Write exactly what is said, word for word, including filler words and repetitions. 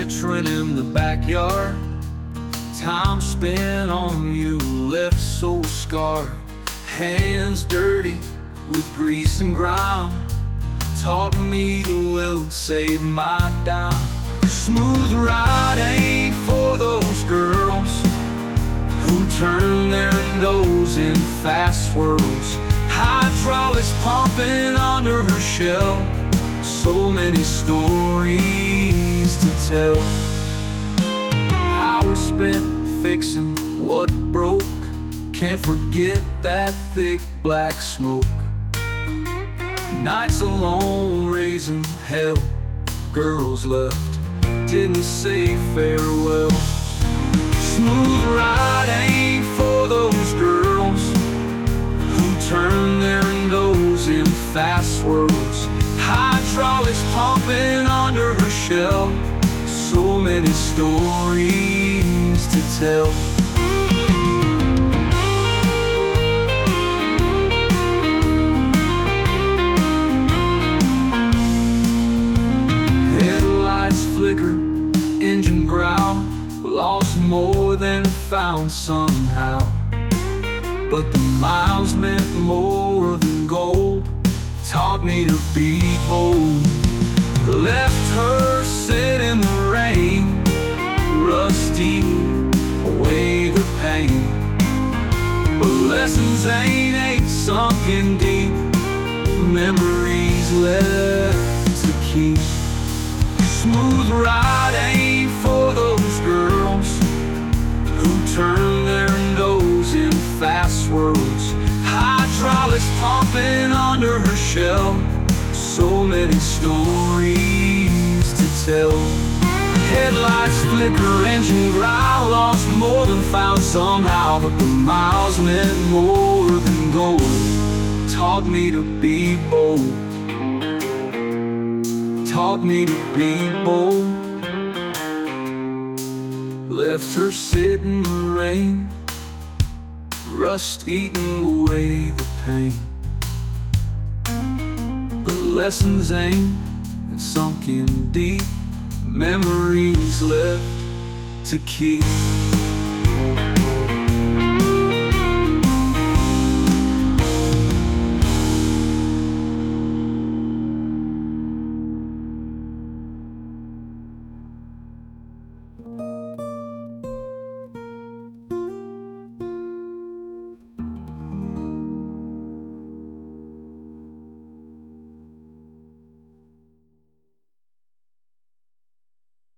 citrus in the backyard. Time spent on you left so scarred. Hands dirty with grease and grime. Taught me to will save my dime. Smooth ride ain't for those girls who turn their nose in fast swirls. Hydraulics pumping under her shell. So many stories to tell. Hours spent fixing what broke. Can't forget that thick black smoke. Nights alone raising hell. Girls left, didn't say farewell. Smooth ride ain't for those girls who turn their nose in fast swirls. Hydraulics pumping under her shell. So many stories to tell. Headlights flicker, engine growl. Lost more than found somehow. But the miles meant more than gold. Taught me to be bold. Left her sit in the rain, rusty, away the pain. But lessons ain't ain't sunken deep. Memories left to keep. Smooth ride ain't for those girls who turn their nose in fast swirls. Hydraulics pumping under her shell. So many stories to tell. Headlights flicker, engine growl. Lost more than found somehow. But the miles meant more than gold. Taught me to be bold. Taught me to be bold. Left her sit in the rain, rust eating away the pain. But lessons ain't sunk in deep. Memories left to keep.